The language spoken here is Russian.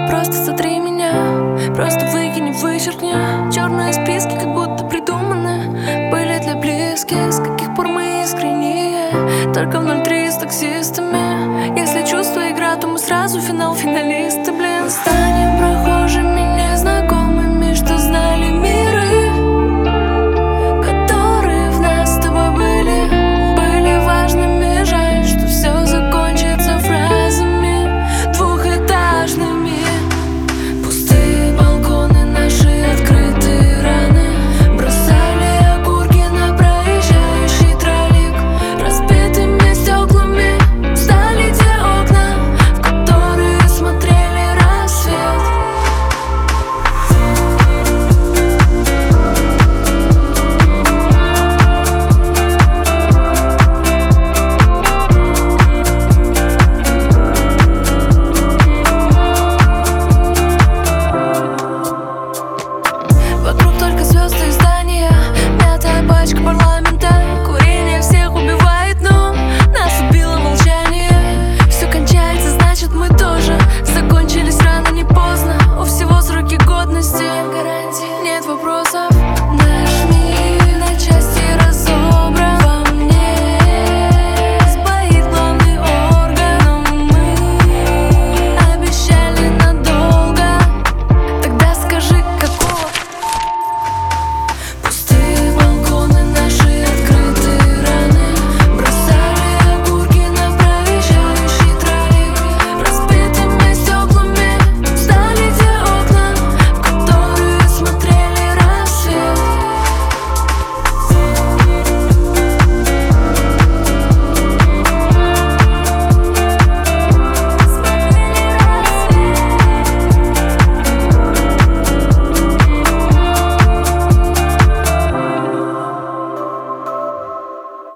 Просто сотри меня, просто выкини, вычеркни. Черные списки как будто придуманы были для близких. С каких пор мы искренние? Только в 03 с таксистами. Если чувства игра, то мы сразу финал финалисты.